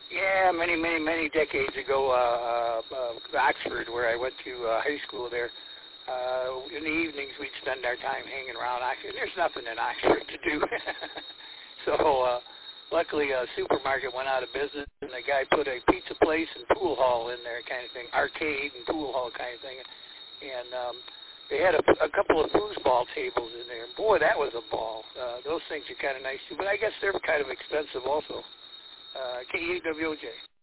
Yeah, many decades ago, Oxford, where I went to high school there. In the evenings, we'd spend our time hanging around Oxford. There's nothing in Oxford to do. So luckily, a supermarket went out of business, and the guy put a pizza place and pool hall in there, kind of thing, arcade and pool hall kind of thing. And they had a couple of foosball tables in there. Boy, that was a ball. Those things are kind of nice, too. But I guess they're kind of expensive also. KEWJ.